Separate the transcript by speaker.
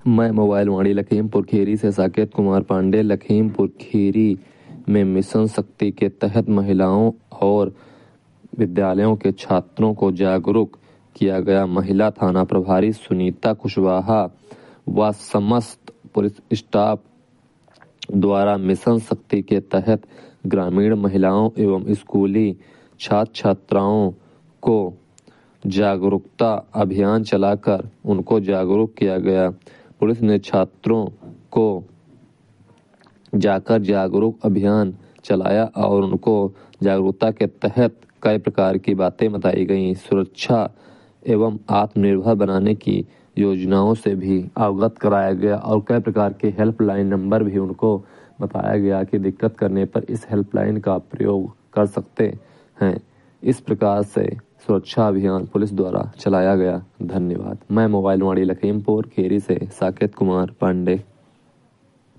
Speaker 1: मैं मोबाइल वाणी लखीमपुर खीरी से साकेत कुमार पांडे। लखीमपुर खीरी में मिशन शक्ति के तहत महिलाओं और विद्यालयों के छात्रों को जागरूक किया गया। महिला थाना प्रभारी सुनीता कुशवाहा व समस्त पुलिस स्टाफ द्वारा मिशन शक्ति के तहत ग्रामीण महिलाओं एवं स्कूली छात्र छात्राओं को जागरूकता अभियान चलाकर उनको जागरूक किया गया। पुलिस ने छात्रों को जाकर जागरूक अभियान चलाया और उनको जागरूकता के तहत कई प्रकार की बातें बताई गई। सुरक्षा एवं आत्मनिर्भर बनाने की योजनाओं से भी अवगत कराया गया और कई प्रकार के हेल्पलाइन नंबर भी उनको बताया गया कि दिक्कत करने पर इस हेल्पलाइन का प्रयोग कर सकते हैं। इस प्रकार से सुरक्षा अभियान पुलिस द्वारा चलाया गया। धन्यवाद। मैं मोबाइल वाणी लखीमपुर खीरी से साकेत कुमार पांडे।